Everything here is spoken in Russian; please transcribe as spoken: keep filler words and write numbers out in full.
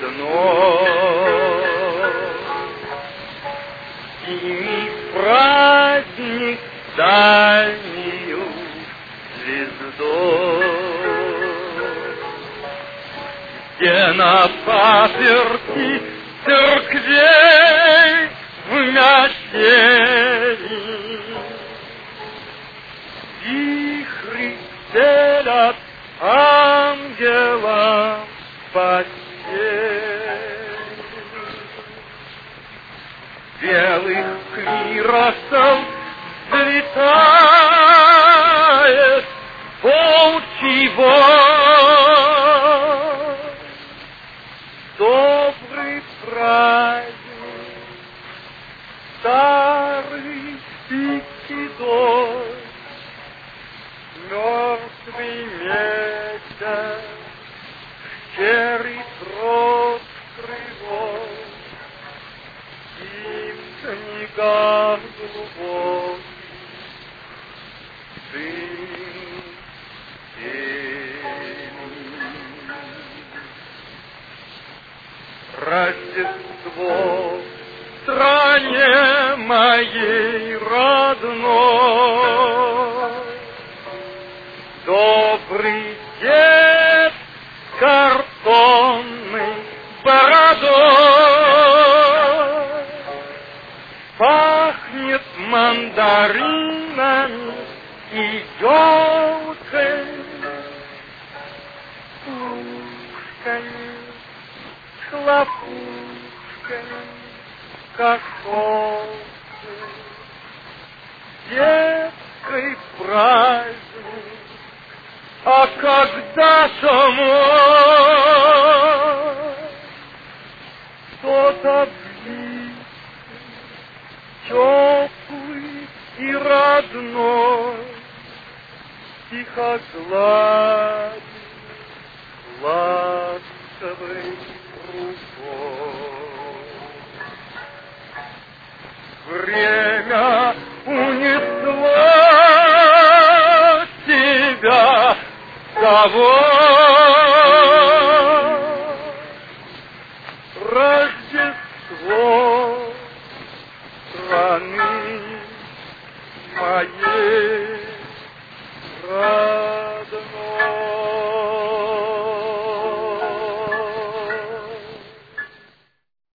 родной. Зимний праздник дальнюю звездой, где на паперти церквей в метели вихри стелят ангелам постель. Белых клиросов взлетает волчий вой. Добрый праздник, старый и седой, мертвый месяц, серый троп кривой, и в снегах глубоких дым тени. Рождество в стране моей родной, добрый дед с картонной бородой пахнет мандаринами и елкой, пушками, хлопушками, картошкой. Детский праздник, а когда самой кто-то близкий, теплый и родной, тихо гладит ласковой рукой. Время унесло тебя с собой. Рождество